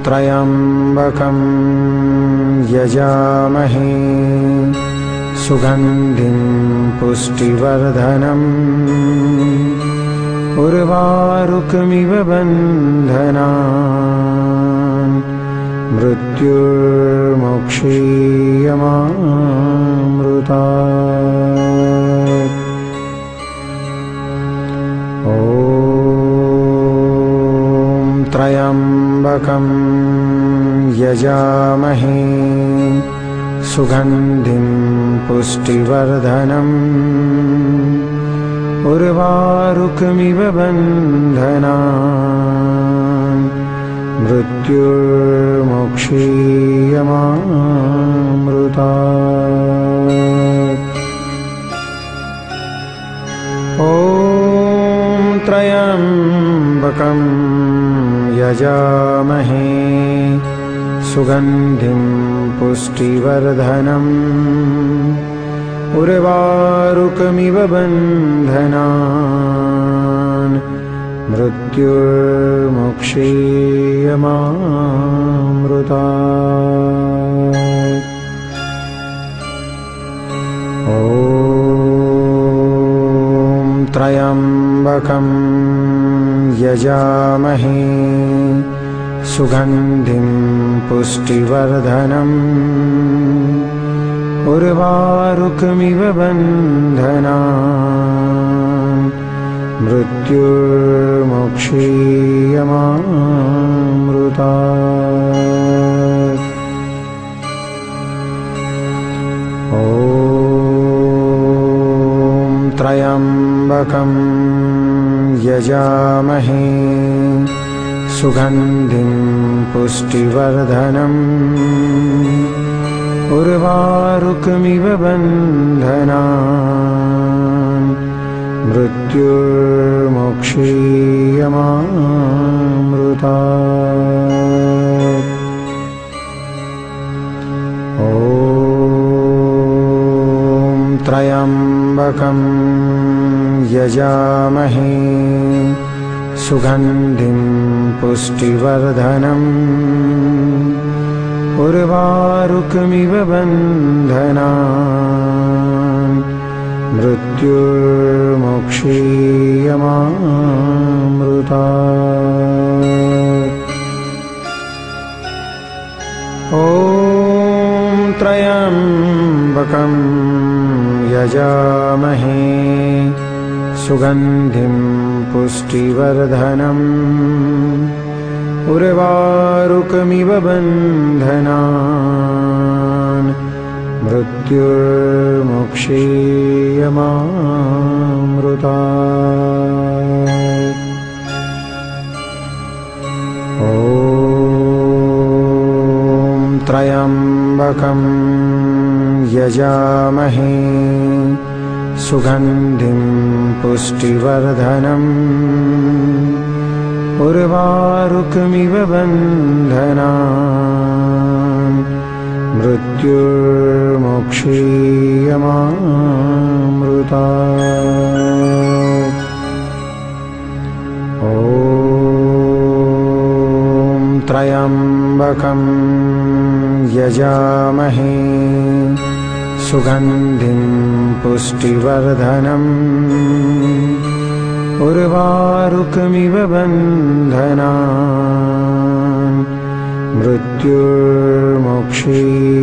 त्र्यम्बकं यजामहे सुगन्धिं पुष्टिवर्धनम् उर्वारुकमिव बन्धनान् मृत्युर्मोक्षीयमामृतात्। ॐ त्र्यम्बकं यजामहे सुगन्धिं पुष्टिवर्धनम् उर्वारुकमिव बन्धनान् मृत्युर्मोक्षीयमामृतात्। ॐ त्र्यम्बकं यजामहे सुगन्धिं पुष्टिवर्धनम् उर्वारुकमिव बन्धनान् मृत्युर्मोक्षीयमामृतात्। ॐ त्र्यम्बकं यजामहे सुगन्धिं पुष्टिवर्धनम् उर्वारुकमिव बन्धनान् मृत्युर्मोक्षीयमामृतात्। ॐ त्र्यम्बकं यजामहे सुगन्धिं पुष्टिवर्धनम् उर्वारुकमिव बन्धनान् मृत्युर्मोक्षीयमामृतात्। ॐ त्र्यम्बकं यजामहे सुगन्धिं पुष्टिवर्धनम् उर्वारुकमिव बन्धनान् मृत्युर्मोक्षीयमामृतात्। ॐ त्र्यम्बकं यजामहे सुगन्धिं पुष्टिवर्धनम् उर्वारुकमिव बन्धनान् मृत्युर्मोक्षीयमामृतात्। ॐ त्र्यम्बकं यजामहे सुगन्धिं पुष्टिवर्धनम् उर्वारुकमिव बन्धनान् मृत्युर्मोक्षीयमामृतात्। ॐ त्र्यम्बकं यजामहे सुगन्धिं पुष्टिवर्धनम् उर्वारुकमिव बन्धनान् मृत्युर्मोक्षीयमामृतात्।